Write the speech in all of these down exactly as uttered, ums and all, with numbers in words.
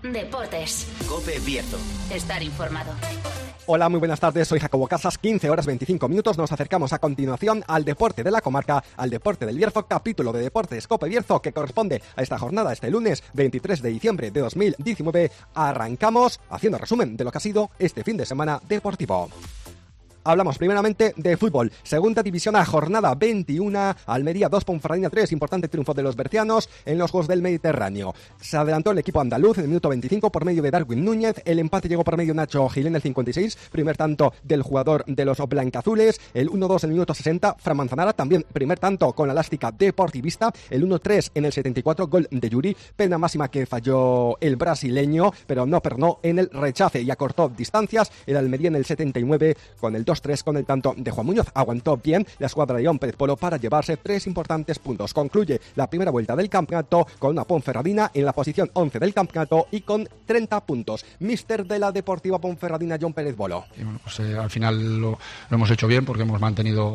Deportes. COPE Bierzo. Estar informado. Hola, muy buenas tardes, soy Jacobo Casas, quince horas veinticinco minutos, nos acercamos a continuación al deporte de la comarca, al deporte del Bierzo, capítulo de Deportes COPE Bierzo, que corresponde a esta jornada, este lunes veintitrés de diciembre de dos mil diecinueve. Arrancamos haciendo resumen de lo que ha sido este fin de semana deportivo. Hablamos primeramente de fútbol. Segunda división a jornada veintiuno, Almería dos, Ponferradina tres, importante triunfo de los bercianos en los Juegos del Mediterráneo. Se adelantó el equipo andaluz en el minuto veinticinco por medio de Darwin Núñez, el empate llegó por medio de Nacho Gil en el cincuenta y seis, primer tanto del jugador de los blancazules, el uno dos en el minuto sesenta, Fran Manzanara, también primer tanto con la elástica deportivista, el uno tres en el setenta y cuatro, gol de Yuri, pena máxima que falló el brasileño, pero no pernó en el rechace y acortó distancias, el Almería en el setenta y nueve con el dos tres con el tanto de Juan Muñoz. Aguantó bien la escuadra de John Pérez Polo para llevarse tres importantes puntos. Concluye la primera vuelta del campeonato con una Ponferradina en la posición once del campeonato y con treinta puntos. Míster de la Deportiva Ponferradina, John Pérez Polo. Y bueno, pues eh, al final lo, lo hemos hecho bien porque hemos mantenido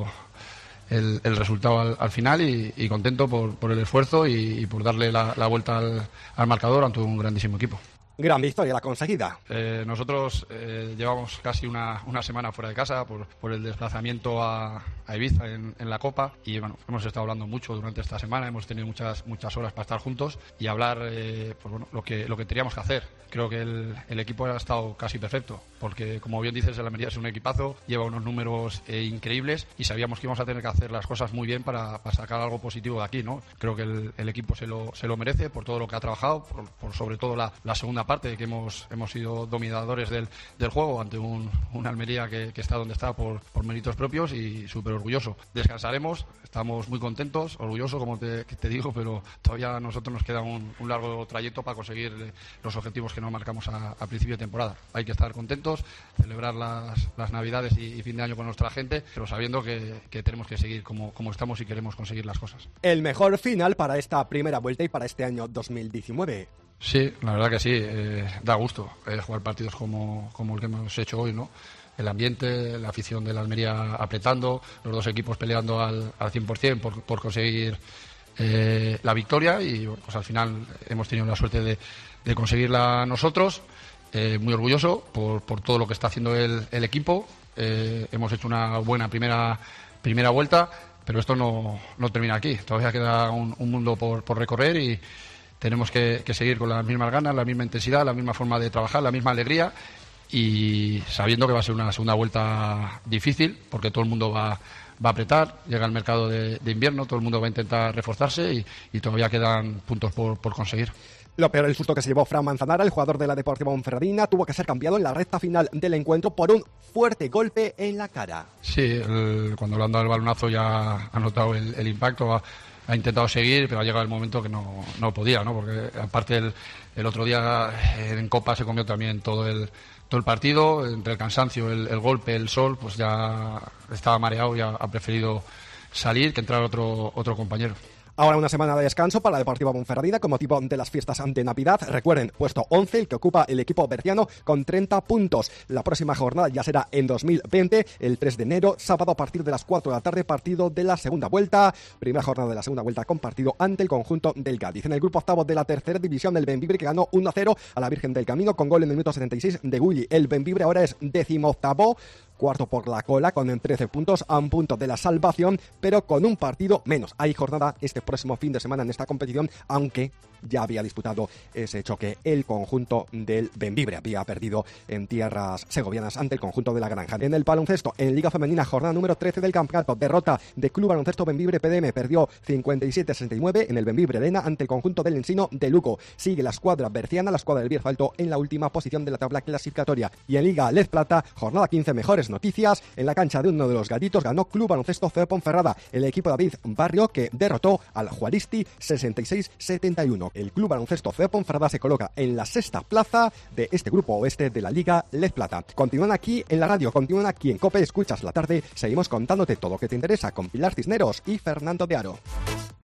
el, el resultado al, al final y, y contento por, por el esfuerzo y, y por darle la, la vuelta al, al marcador ante un grandísimo equipo. Gran victoria la conseguida. Eh, nosotros eh, llevamos casi una, una semana fuera de casa por, por el desplazamiento a, a Ibiza en, en la Copa y bueno, hemos estado hablando mucho durante esta semana, hemos tenido muchas muchas horas para estar juntos y hablar eh, pues bueno, lo que lo que teníamos que hacer. Creo que el, el equipo ha estado casi perfecto porque, como bien dices, el Almería es un equipazo, lleva unos números eh, increíbles y sabíamos que íbamos a tener que hacer las cosas muy bien para, para sacar algo positivo de aquí, ¿no? Creo que el, el equipo se lo, se lo merece por todo lo que ha trabajado, por, por sobre todo la, la segunda parte, que hemos hemos sido dominadores del, del juego ante un, un Almería que, que está donde está por, por méritos propios y súper orgulloso. Descansaremos, estamos muy contentos, orgullosos como te, te digo, pero todavía a nosotros nos queda un, un largo trayecto para conseguir los objetivos que nos marcamos a, a principio de temporada. Hay que estar contentos, celebrar las, las Navidades y, y fin de año con nuestra gente, pero sabiendo que, que tenemos que seguir como, como estamos y queremos conseguir las cosas. El mejor final para esta primera vuelta y para este año dos mil diecinueve. Sí, la verdad que sí, eh, da gusto eh, jugar partidos como, como el que hemos hecho hoy, ¿no? El ambiente, la afición de la Almería apretando, los dos equipos peleando al, al cien por ciento por, por conseguir eh, la victoria y pues al final hemos tenido la suerte de, de conseguirla nosotros. Eh, muy orgulloso por, por todo lo que está haciendo el, el equipo. Eh, hemos hecho una buena primera, primera vuelta, pero esto no, no termina aquí. Todavía queda un, un mundo por, por recorrer y tenemos que, que seguir con las mismas ganas, la misma intensidad, la misma forma de trabajar, la misma alegría y sabiendo que va a ser una segunda vuelta difícil porque todo el mundo va, va a apretar, llega el mercado de, de invierno, todo el mundo va a intentar reforzarse y, y todavía quedan puntos por, por conseguir. Lo peor, el susto que se llevó Fran Manzanara, el jugador de la Deportiva Ponferradina, tuvo que ser cambiado en la recta final del encuentro por un fuerte golpe en la cara. Sí, el, cuando le han dado el balonazo ya ha notado el, el impacto, ha, ha intentado seguir, pero ha llegado el momento que no, no podía, ¿no? Porque aparte el, el otro día en Copa se comió también todo el, todo el partido, entre el cansancio, el, el golpe, el sol, pues ya estaba mareado y ha, ha preferido salir que entrar otro, otro compañero. Ahora una semana de descanso para la Deportiva Ponferradina con motivo de las fiestas de Navidad. Recuerden, puesto once, el que ocupa el equipo berciano con treinta puntos. La próxima jornada ya será en dos mil veinte, el tres de enero, sábado a partir de las cuatro de la tarde, partido de la segunda vuelta. Primera jornada de la segunda vuelta con partido ante el conjunto del Cádiz. En el grupo octavo de la tercera división, el Bembibre, que ganó uno a cero a la Virgen del Camino con gol en el minuto setenta y seis de Gulli. El Bembibre ahora es decimoctavo, cuarto por la cola con trece puntos, a un punto de la salvación, pero con un partido menos. Hay jornada este próximo fin de semana en esta competición, aunque ya había disputado ese choque el conjunto del Bembibre. Había perdido en tierras segovianas ante el conjunto de la Granja. En el baloncesto, en Liga Femenina, jornada número trece del campeonato, derrota de Club Baloncesto Bembibre P D M, perdió cincuenta y siete a sesenta y nueve en el Bembibre Arena ante el conjunto del Ensino de Lugo. Sigue la escuadra berciana, la escuadra del Bierzo Alto, en la última posición de la tabla clasificatoria. Y en Liga Lez Plata, jornada quince, mejores noticias. En la cancha de uno de los gatitos ganó Club Baloncesto C E Ponferrada, el equipo de David Barrio, que derrotó al Juaristi sesenta y seis a setenta y uno. El Club Baloncesto C E Ponferrada se coloca en la sexta plaza de este grupo oeste de la Liga Lez Plata. Continúan aquí en la radio, continúan aquí en COPE Escuchas la Tarde. Seguimos contándote todo lo que te interesa con Pilar Cisneros y Fernando de Aro.